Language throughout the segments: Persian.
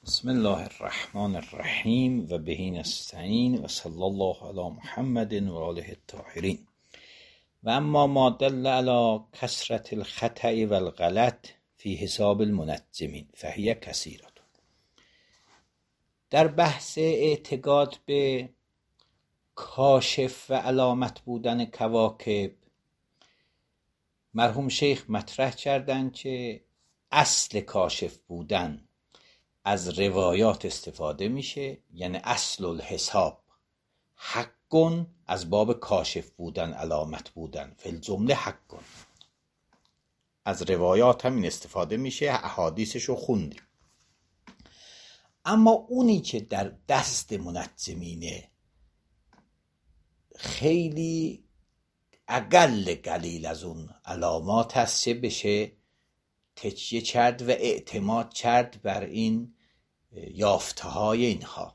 بسم الله الرحمن الرحیم و به نستعین و صلی الله علی محمد و آله الطاهرین. و اما ما دل علی کثرة الخطأ و الغلط فی حساب المنجمین فهی کثیرة. در بحث اعتقاد به کاشف و علامت بودن کواکب، مرحوم شیخ مطرح کردند که اصل کاشف بودن از روایات استفاده میشه، یعنی اصل الحساب حقٌ از باب کاشف بودن، علامت بودن، فی الجمله حقٌ. از روایات همین استفاده میشه، احادیثش رو خوندیم. اما اونی که در دست منجمینه خیلی اقل قلیل از اون علامات هست چه بشه تکیه کرد و اعتماد کرد بر این یافته های اینها،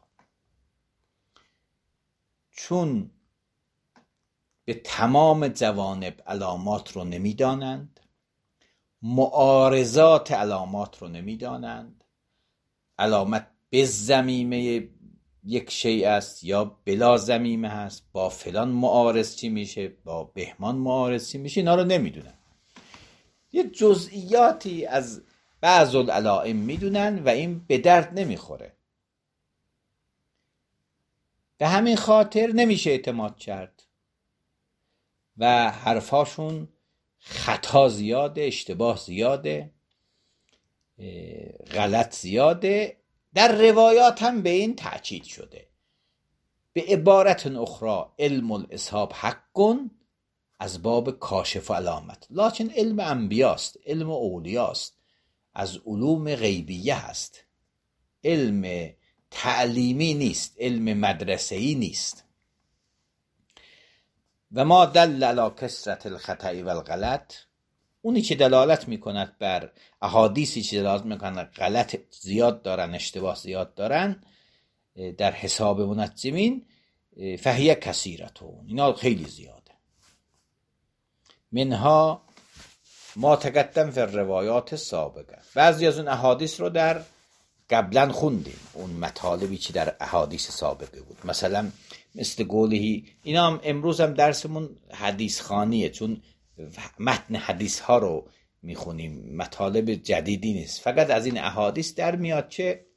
چون به تمام جوانب علامات رو نمیدانند، معارضات علامات رو نمیدانند، علامت به ضمیمه یک شیء است یا بلا ضمیمه هست، با فلان معارض چی میشه، با بهمان معارض چی میشه، اینا رو نمیدونن. یه جزئیاتی از بعض العلائم میدونن و این به درد نمیخوره. به همین خاطر نمیشه اعتماد کرد و حرفاشون خطا زیاده، اشتباه زیاده، غلط زیاده. در روایات هم به این تأکید شده. به عبارت اخرى علم الاسحاب حقٌ از باب کاشف و علامت، لکن علم انبیاست، علم اولیاست، از علوم غیبیه هست، علم تعلیمی نیست، علم مدرسه‌ای نیست. و ما دل علی کثرة الخطأ و الغلط، اونی که دلالت میکند بر احادیثی که دلالت میکند غلط زیاد دارن، اشتباه زیاد دارن در حساب منجمین، فهی کثیرة، اینا خیلی زیاده. منها ما تقدم فی الروایات سابقه، بعضی از اون احادیث رو در قبلا خوندیم، اون مطالبی که در احادیث سابقه بود، مثلا مثل قوله، اینا هم امروز هم درسمون حدیث خوانیه، چون متن حدیث ها رو میخونیم، مطالب جدیدی نیست، فقط از این احادیث در میاد که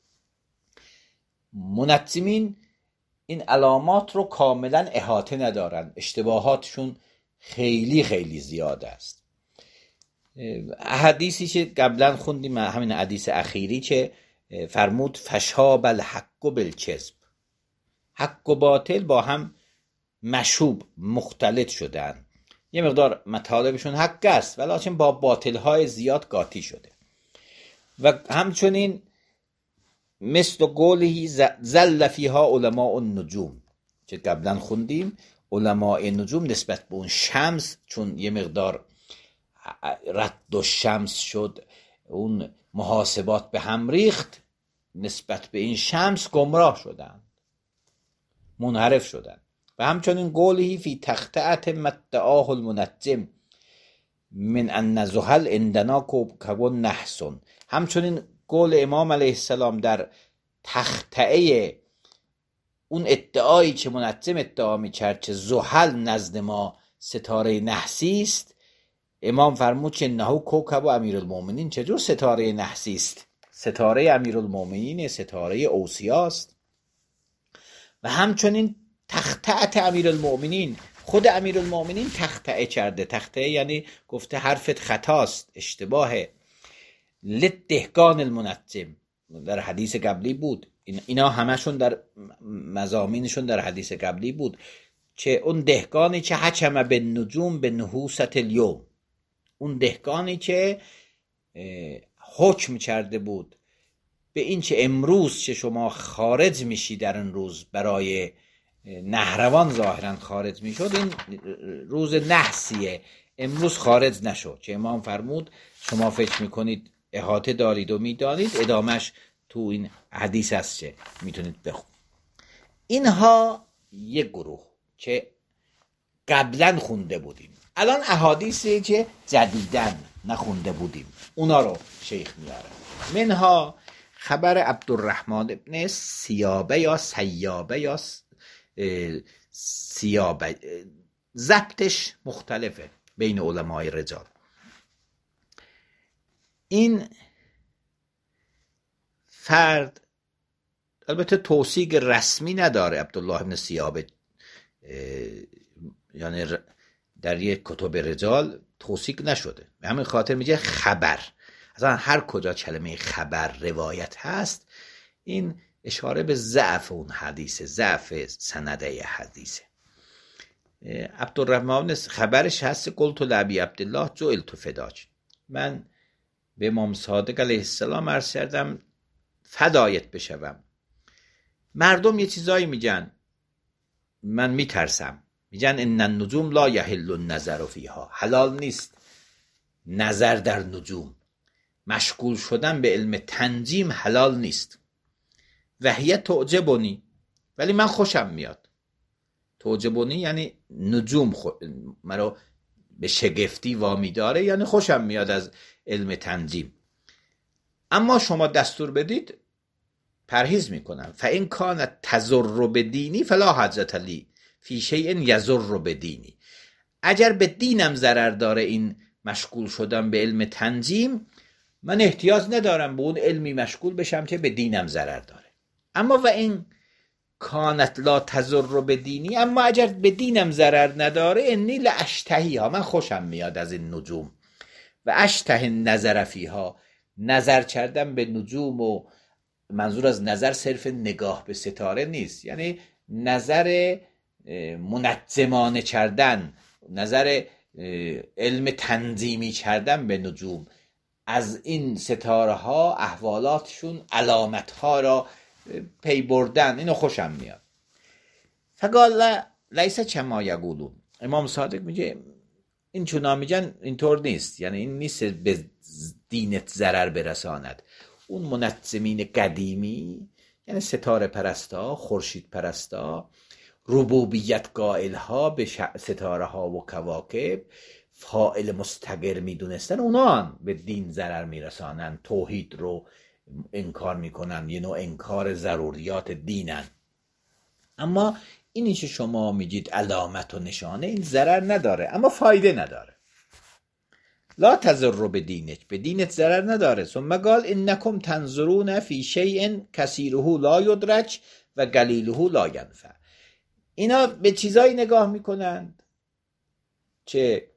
منجمین این علامات رو کاملا احاطه ندارن، اشتباهاتشون خیلی خیلی زیاد است. حدیثی که قبلا خوندیم، همین حدیث اخیری که فرمود فشاب الحق بالکذب، حق و باطل با هم مشوب مختلط شدن، یه مقدار مطالبشون حق است ولیکن با باطل‌های زیاد قاطی شده. و همچنین مثل قوله زل فیها علماء النجوم که قبلا خوندیم، علماء نجوم نسبت به اون شمس چون یه مقدار رد و شمس شد، اون محاسبات به هم ریخت، نسبت به این شمس گمراه شدن، منحرف شدن. و همچنین قوله فی تخطئة مدعاه المنجم من ان زحل عندنا کوکب نحس، همچنین قول امام علیه السلام در تخطئه اون ادعایی که منجم ادعا میکرد که زحل نزد ما ستاره نحسی است، امام فرمود که انه کوکب امیرالمومنین، چجور ستاره نحسی است؟ ستاره امیرالمومنین، ستاره اوصیاست. و همچنین تخطئت امیرالمومنین، خود امیرالمومنین تخطئه کرده، تخطئه یعنی گفته حرفت خطاست، اشتباهه، لدهقان المنجم، در حدیث قبلی بود، اینا همشون در مضامینشون در حدیث قبلی بود که اون دهقانی که حکم به نجوم به نحوست الیوم، اون دهقانی که حکم کرده بود به این که امروز که شما خارج میشی در این روز، برای نهروان ظاهرا خارج میشد، این روز نحسیه، امروز خارج نشد، که امام فرمود شما فکر میکنید احاطه دارید و میدانید، ادامش تو این حدیث هست که میتونید بخونید. اینها یک گروه که قبلا خونده بودیم، الان احادیثی که جدیدن نخونده بودیم اونا رو شیخ میاره. منها خبر عبدالرحمن ابن سیابه یا سیابه یا سیابه، ضبطش مختلفه بین علمای رجال. این فرد البته توثیق رسمی نداره، عبدالله ابن سیابه، یعنی در یک کتب رجال توثیق نشده، به همین خاطر میگه خبر. اصلا هر کجا کلمه خبر روایت هست این اشاره به ضعف اون حدیثه، ضعف سنده حدیثه. عبدالرحمن خبرش هست قلت لابی عبدالله جعلت فداک، من به امام صادق علیه السلام عرض کردم فدایت بشوم. مردم یه چیزایی میگن، من میترسم، میگن ان النجوم لا یحل النظر فیها، حلال نیست نظر در نجوم، مشغول شدن به علم تنجیم حلال نیست. وهیه تعجبنی، ولی من خوشم میاد. تعجبنی یعنی نجوم مرا به شگفتی وامی داره، یعنی خوشم میاد از علم تنجیم. اما شما دستور بدید پرهیز میکنم. فإن کانت تضر بدینی فلا حاجت لی فی شیء یضر بدینی، اگر به دینم ضرر داره این مشغول شدم به علم تنجیم، من احتیاج ندارم به اون علمی مشغول بشم که به دینم ضرر داره. اما و این کانت لا تضر بدینی، اما اگر به دینم ضرر نداره، انی لاشتهی ها، من خوشم میاد از این نجوم. و اشته نظر فیها، نظر کردم به نجوم، و منظور از نظر صرف نگاه به ستاره نیست، یعنی نظر منظمانه کردن، نظر علم تنظیمی کردن به نجوم، از این ستاره ها احوالاتشون علامت ها را پی بردن، اینو خوشم میاد. فقال لیس کما یقولون، امام صادق میگه این چونا میگن اینطور نیست، یعنی این نیست به دینت ضرر برساند. اون منظمین قدیمی، یعنی ستاره پرستا، خورشید پرستا، ربوبیت قائل ها به ستاره ها و کواکب فاعل مستقر میدونستن، اونا به دین ضرر میرسانن، توحید رو انکار میکنن، یه نوع انکار ضروریات دینن. اما اینی که شما میگید علامت و نشانه، این ضرر نداره اما فایده نداره. لا تضر بدینک، به دینت ضرر نداره. ثم قال انکم تنظرون فی شیء کثیره لا یدرک و قلیله لا ینفع. اینا به چیزایی نگاه میکنند که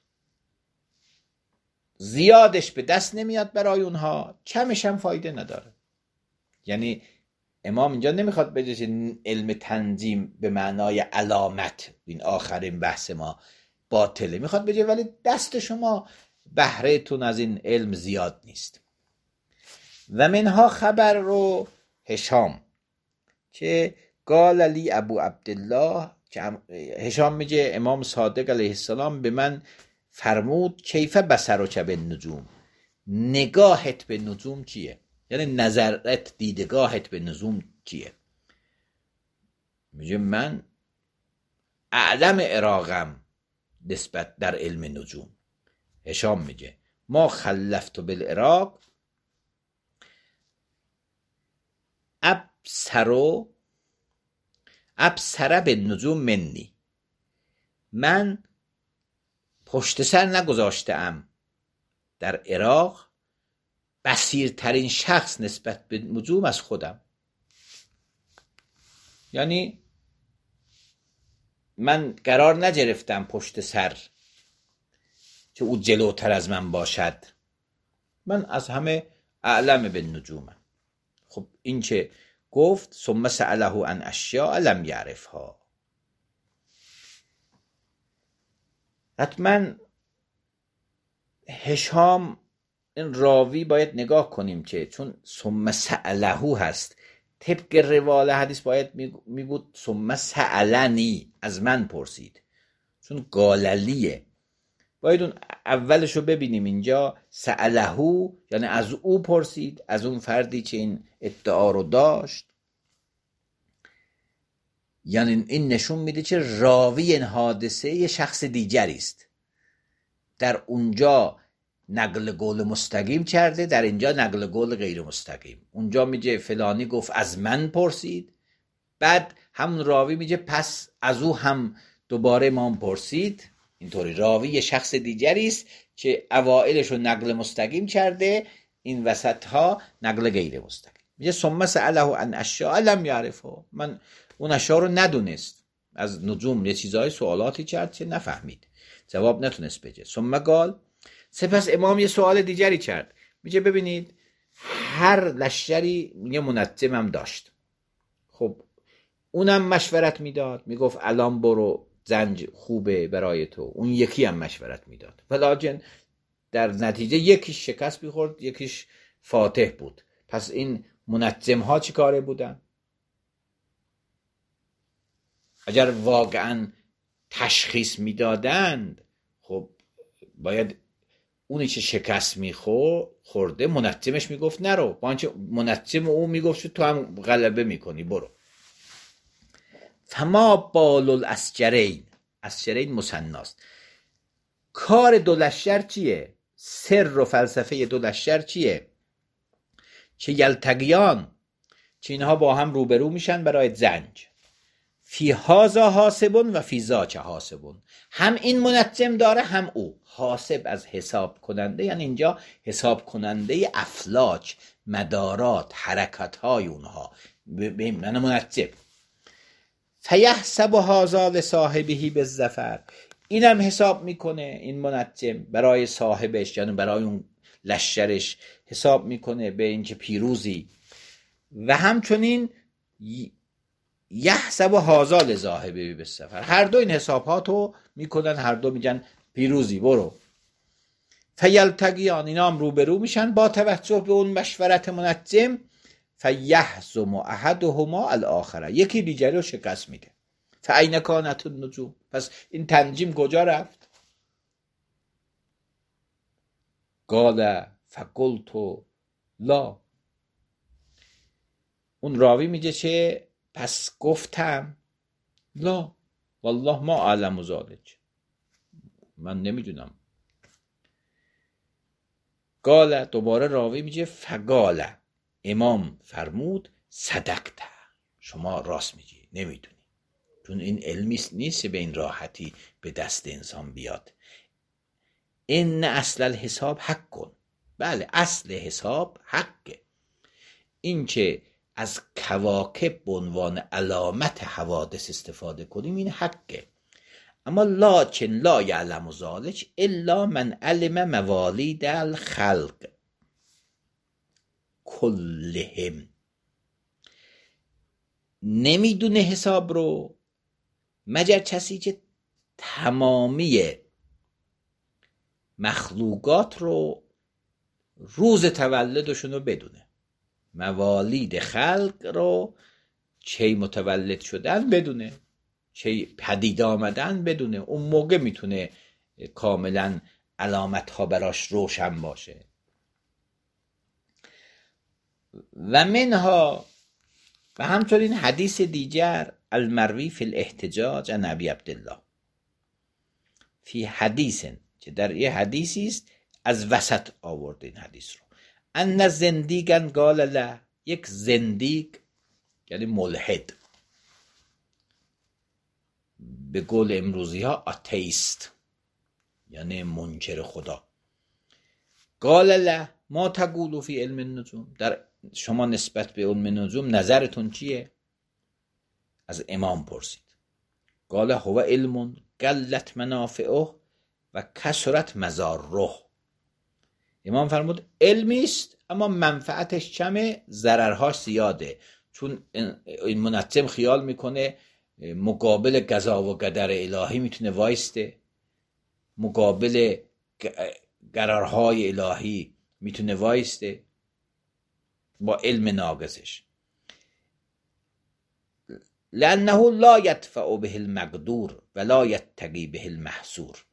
زیادش به دست نمیاد برای اونها، کمش هم فایده نداره. یعنی امام اینجا نمیخواد بگه علم تنظیم به معنای علامت، این آخرین بحث ما، باطله. میخواد بگه ولی دست شما بهرهتون از این علم زیاد نیست. و منها خبر رو هشام که قال لی ابو عبدالله، که هشام میگه امام صادق علیه السلام به من فرمود کیف بصرک بالنجوم، نگاهت به نجوم چیه؟ یعنی نظرت، دیدگاهت به نجوم چیه؟ میگه من اعلم عراقم نسبت در علم نجوم. هشام میگه ما خلفت بالعراق ابصر بالنجوم منی، من پشت سر نگذاشتم در عراق بصیرترین شخص نسبت به نجوم از خودم. یعنی من قرار نگرفتم پشت سر که او جلوتر از من باشد، من از همه اعلم به نجومم. خب این که گفت ثم سأله عن اشیاء لم یعرفها، حتما هشام این راوی باید نگاه کنیم که چون ثم سأله هست، طبق روال حدیث باید می بود ثم سألنی، از من پرسید، چون قاللیه. باید اون اولش رو ببینیم. اینجا سأله یعنی از او پرسید، از اون فردی که این ادعا رو داشت. یعنی این نشون میده که راوی این حادثه یه شخص دیگری است. در اونجا نقل قول مستقیم کرده، در اینجا نقل قول غیر مستقیم. اونجا میگه فلانی گفت از من پرسید، بعد همون راوی میگه پس از او هم دوباره امام پرسید. اینطوری راوی یه شخص دیگری است که اوائلش رو نقل مستقیم کرده، این وسط ها نقل غیر مستقیم. میگه ثم سأله عن اشیاء لم یعرفه، من اون اشیاء رو ندونست، از نجوم یه چیزای سوالاتی کرد که نفهمید، جواب نتونست بده. ثم قال، سپس امام یه سوال دیگری کرد. میگه ببینید هر لشکری یه منجم هم داشت، خب اونم مشورت میداد، میگفت الان برو زنج خوبه برای تو، اون یکی هم مشورت میداد، ولیکن در نتیجه یکیش شکست میخورد، یکیش فاتح بود. پس این منجم ها چی کاره بودن؟ اگر واقعا تشخیص میدادند خب باید اونی که شکست میخورده منجمش میگفت نرو، با اینکه منجم اون میگفت تو هم غلبه میکنی برو. فما بال الاسجرین، اسجرین مثناست، کار دو لشکر چیه؟ سر و فلسفه دو لشکر چیه؟ که یلتقیان، که اینها با هم روبرو میشن برای زنج. فی هازا حاسبون و فی ذاک حاسبون، هم این منجم داره هم او. حاسب از حساب کننده، یعنی اینجا حساب کننده افلاک، مدارات، حرکت های اونها، به معنی منجم. فیحسب هازا لصاحبه بالظفر، اینم حساب میکنه این منجم برای صاحبش، یعنی برای اون لشکرش حساب میکنه به اینکه پیروزی. و همچنین یحسب هازا لصاحبه بالظفر، هر دو این حساباتو میکنن، هر دو میگن پیروزی برو. فیلتقیان، اینا هم روبرو میشن با توجه به اون مشورت منجم. فیهزم احدهما الاخر، یکی دیگری رو شکست میده. فاین کانت النجوم، پس این تنجیم کجا رفت؟ قال فقلت لا، اون راوی میگه چه؟ پس گفتم لا والله ما اعلم ذلک، من نمیدونم. قال، دوباره راوی میگه فقال، امام فرمود صدقت، شما راست میگی، نمیدونی، چون این علمی نیست به این راحتی به دست انسان بیاد. ان اصل الحساب حق کن، بله اصل حساب حقه، این که از کواکب به عنوان علامت حوادث استفاده کنیم این حقه. اما لکن لا یعلم ذلک الا من علم موالید الخلق کلهم، نمیدونه حساب رو مگر کسی که تمامی مخلوقات رو روز تولدشون رو بدونه، موالید خلق رو چه متولد شدن بدونه، چه پدید آمدن بدونه، اون موقع میتونه کاملا علامت ها براش روشن باشه. و منها، و همچنین حدیث دیگر المروی فی الاحتجاج عن ابی عبدالله، فی حدیث، که در یه حدیثی است از وسط آورده این حدیث رو. ان زندیقا قال له، یک زندیق یعنی ملحد، به قول امروزی ها آتئیست، یعنی منکر خدا. قال له ما تقول فی علم النجوم، در شما نسبت به علم النجوم نظرتون چیه؟ از امام پرسید. قال هو علم قلت منافعه و کثرت مضاره، امام فرمود علمی است اما منفعتش کمه، ضررهاش زیاده، چون این منجم خیال میکنه مقابل قضا و قدر الهی میتونه وایسته، مقابل قرارهای الهی میتونه وایسته با علم ناقصش. لانه لا یدفع به المقدور ولا یتقی به المحصور،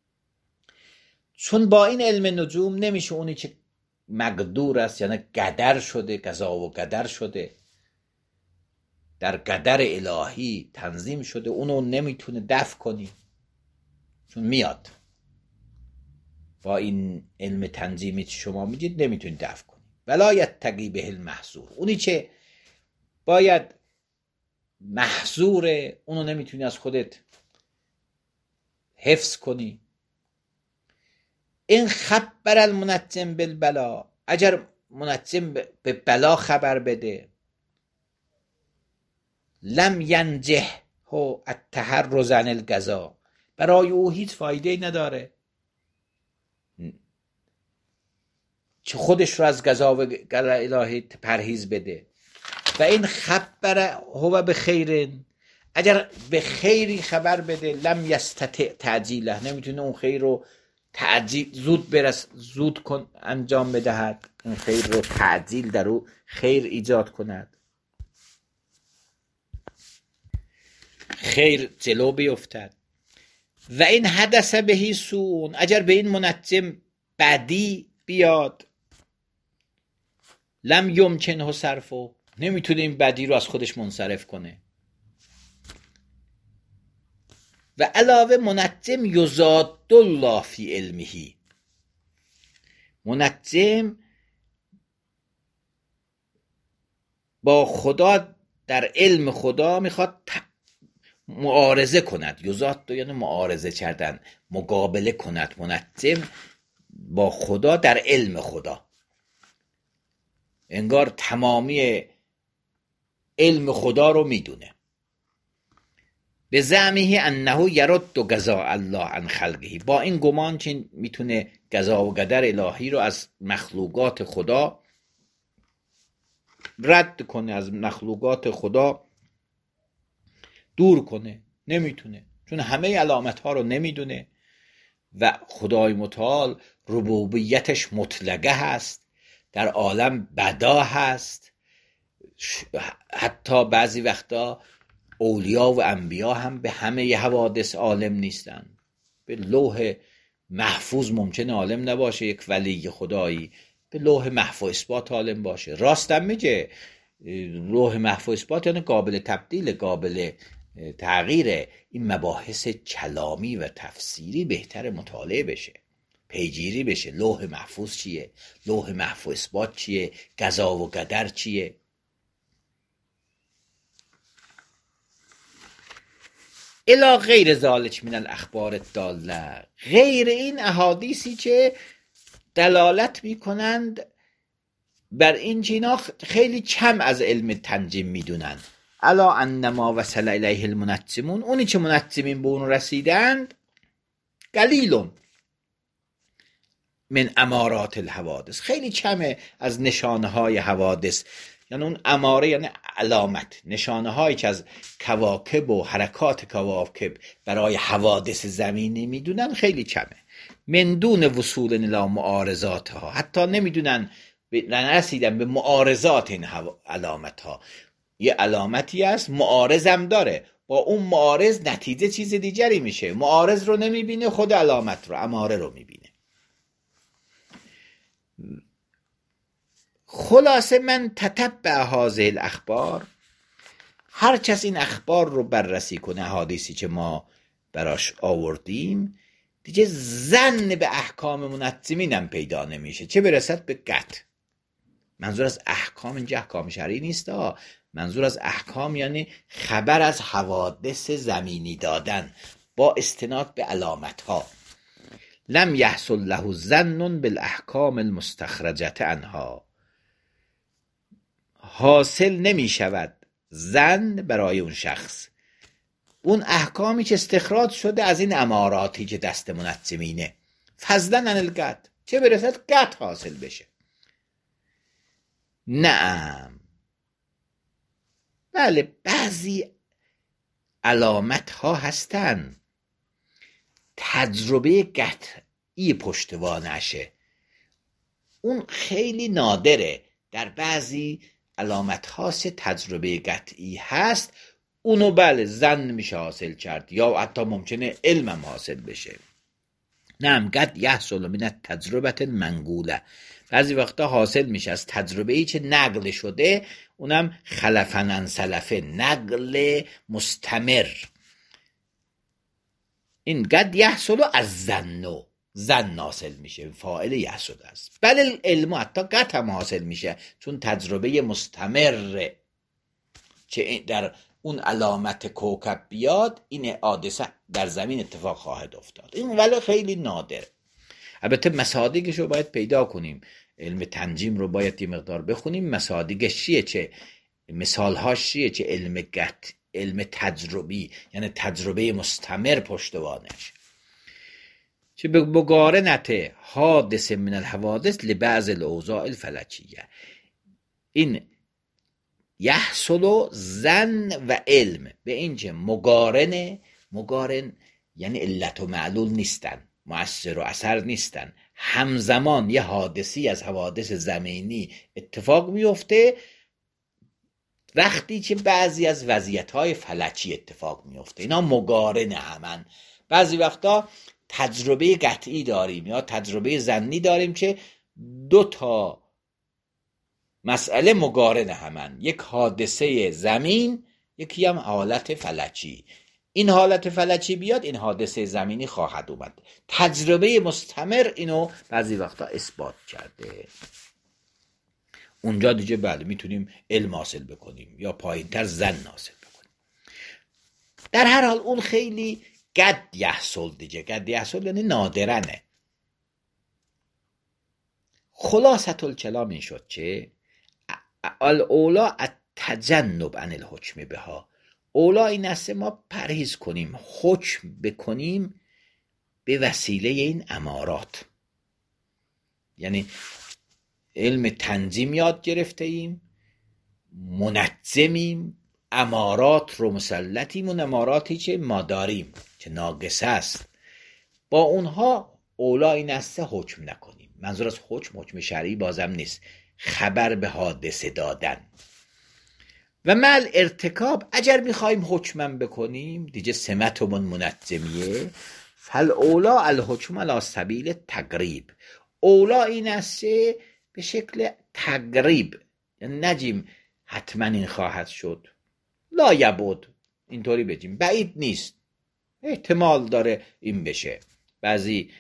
چون با این علم نجوم نمیشه اونی که مقدور است، یعنی قدر شده، قضا و قدر شده، در قدر الهی تنظیم شده، اونو نمیتونه دفع کنی، چون میاد. با این علم تنظیمی که شما میدید نمیتونید دفع کنید. ولا یتقی به المحظور، اونی که باید محظوره اونو نمیتونی از خودت حفظ کنی. این خبر المنجم بالبلا، اگر منجم به بلا خبر بده، لم ینجه هو التحرز عن القضا، برای او هیچ فایده نداره چه خودش رو از قضا و قدر الهی پرهیز بده. و این خبر هو به خیرن، اگر به خیری خبر بده، لم یستطع تعجیله، نمیتونه اون خیر رو زود انجام بدهد، این خیر رو تعجیل در او خیر ایجاد کند، خیر جلو بیفتد. و این حدث بهی سون، اگر به این منجم بدی بیاد، لم یمکنه صرفه، نمیتونه این بدی رو از خودش منصرف کنه. و علاوه منجم یزاد الله فی علمه، منجم با خدا در علم خدا میخواد معارضه کند. یزاد یعنی معارضه کردن، مقابله کند. منجم با خدا در علم خدا، انگار تمامی علم خدا رو میدونه. به زعمه انه یرد قضاء الله عن خلقه، با این گمان که میتونه قضا و قدر الهی رو از مخلوقات خدا رد کنه، از مخلوقات خدا دور کنه. نمیتونه، چون همه علامت ها رو نمیدونه و خدای متعال ربوبیتش مطلقه هست، در عالم بدا هست. حتی بعضی وقتا اولیا و انبیا هم به همه حوادث عالم نیستن. به لوح محفوظ ممکنه عالم نباشه یک ولی خدایی، به لوح محو و اثبات عالم باشه. راستم میگه لوح محو و اثبات یعنی قابل تبدیل، قابل تغییر. این مباحث کلامی و تفسیری بهتر مطالعه بشه، پیگیری بشه. لوح محفوظ چیه؟ لوح محو و اثبات چیه؟ قضا و قدر چیه؟ الا غیر ذالک من الاخبار الداله، غیر این احادیثی که دلالت میکنند بر این جینا خیلی کم از علم تنجیم میدونند. الا انما وصل الیه المنجمون، اونی که منجمین به اون رسیدند، قلیلون من امارات الحوادث، خیلی کمه از نشانه های حوادث. یعنی اون اماره یعنی علامت، نشانه هایی که از کواکب و حرکات کواکب برای حوادث زمینی میدونن خیلی کمه. من دون وصول الی معارضات ها، حتی نمیدونن، نرسیدن به معارضات این علامت ها. یه علامتی است معارضم داره، با اون معارض نتیجه چیز دیگری میشه. معارض رو نمیبینه، خود علامت رو، اماره رو میبینه. خلاصه من تتبع هذه الاخبار، هر کس این اخبار رو بررسی کنه، حدیثی که ما براش آوردیم، دیگه ظن به احکام منجمین هم پیدا نمیشه، چه برسد به قطع. منظور از احکام اینجا احکام شرعی نیست، منظور از احکام یعنی خبر از حوادث زمینی دادن با استناد به علامت ها. لم یحصل له ظن بالاحکام المستخرجه عنها، حاصل نمی شود ظن برای اون شخص اون احکامی که استخراج شده از این اماراتی که دست منجمینه، فضلا عن القطع، چه برسد قطع حاصل بشه. نعم، بله، بعضی علامت ها هستن تجربه قطعی پشتوانشه، اون خیلی نادره. در بعضی علامت هاست تجربه قطعی هست، اونو بله ظن میشه حاصل کرد، یا حتی ممکنه علمم حاصل بشه. نعم، قد یحصل من التجربه المنقوله، بعضی وقتا حاصل میشه از تجربه ای که نقل شده، اونم خلفا عن سلفه، نقل مستمر. این قد یحصل از ظن، ظن حاصل میشه، فاعل یحسد است. بل علم حتی قطع هم حاصل میشه، چون تجربه مستمر چه در اون علامت کوکب بیاد، این حادثه در زمین اتفاق خواهد افتاد. این ولی خیلی نادر. البته مصادیقش رو باید پیدا کنیم، علم تنجیم رو باید یه مقدار بخونیم، مصادیقش چیه، چه مثالهاش چیه، چه علم تجربی، یعنی تجربه مستمر پشتوانش، چه به مقارنت حادث من الحوادث لبعض الاوضاع الفلکیه. این یحصل ظن و علم به اینجا مقارن یعنی علت و معلول نیستن، مؤثر و اثر نیستن، همزمان یه حادثی از حوادث زمینی اتفاق میفته وقتی که بعضی از وضعیت‌های فلکی اتفاق میفته. اینا مقارن همن. بعضی وقتا تجربه قطعی داریم یا تجربه ظنی داریم که دو تا مسئله مقارن همن، یک حادثه زمین، یکی هم حالت فلکی. این حالت فلکی بیاد، این حادثه زمینی خواهد اومد. تجربه مستمر اینو بعضی وقتا اثبات کرده. اونجا دیگه بله میتونیم علم حاصل بکنیم یا پایینتر ظن حاصل بکنیم. در هر حال اون خیلی قد یحصل دیگه، قد یحصل یعنی نادرنه. خلاصة الکلام این شد چه الاولا التجنب عن الحکم بها. اولا این است ما پرهیز کنیم، حکم بکنیم به وسیله این امارات. یعنی علم تنظیم یاد گرفته ایم، منظمیم، امارات رو مسلطیم، اون اماراتی که ما داریم که ناقص است، با اونها اولا این است حکم نکنیم. منظور از حکم شرعی بازم نیست، خبر به حادثه دادن. و مل ارتکاب اگر میخوایم حکمم بکنیم دیگه سمتمون منظمیه، فل اولا الحکم علی سبیل تقریب. اولا این است به شکل تقریب، یعنی نجیم حتما این خواهد شد، لا یبعد، اینطوری بگیم بعید نیست، احتمال داره این بشه. بعضی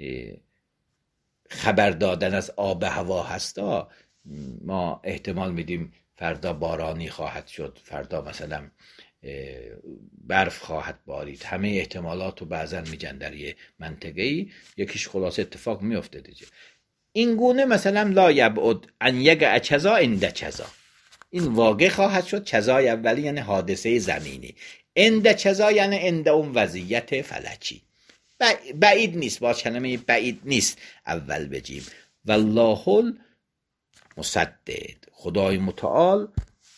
خبر دادن از آب هوا هستا، ما احتمال میدیم فردا بارانی خواهد شد، فردا مثلا برف خواهد بارید، همه احتمالات رو بعضا میگن در یه منطقه‌ای، یکیش خلاص اتفاق میفته دیگه. این گونه مثلا لا یبعد ان یقع کذا عند کذا، این واقع خواهد شد. کذای اولی یعنی حادثه زمینی، عند کذا یعنی عند اون وضعیت فلکی. بعید نیست، با کلمه بعید نیست اول بگیم. والله المسدد، خدای متعال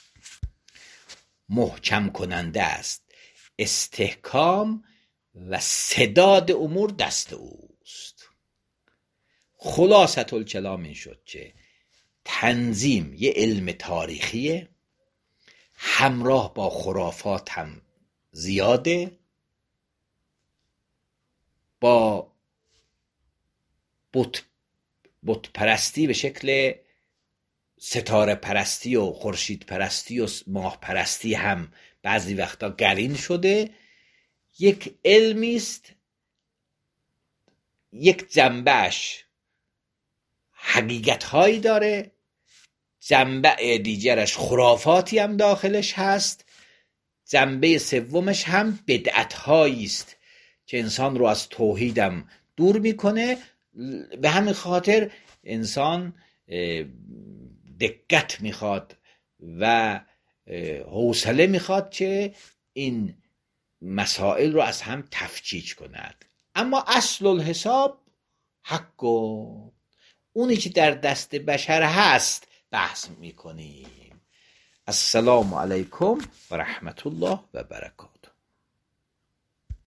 محکم کننده است، استحکام و سداد امور دست اوست. خلاصة الکلام این شد که تنظیم یه علم تاریخیه، همراه با خرافات هم زیاده، با بت پرستی به شکل ستاره پرستی و خورشید پرستی و ماه پرستی هم بعضی وقتا قرین شده. یک علمی است، یک جنبهش حقیقت هایی داره، جنبه دیگرش خرافاتی هم داخلش هست، جنبه سومش هم بدعت هایی است که انسان رو از توحیدم دور میکنه. به همین خاطر انسان دقت میخواد و حوصله میخواد که این مسائل رو از هم تفکیک کند. اما اصل الحساب حق و اونی که در دست بشر هست بحث میکنیم. السلام علیکم و رحمت الله و برکاته.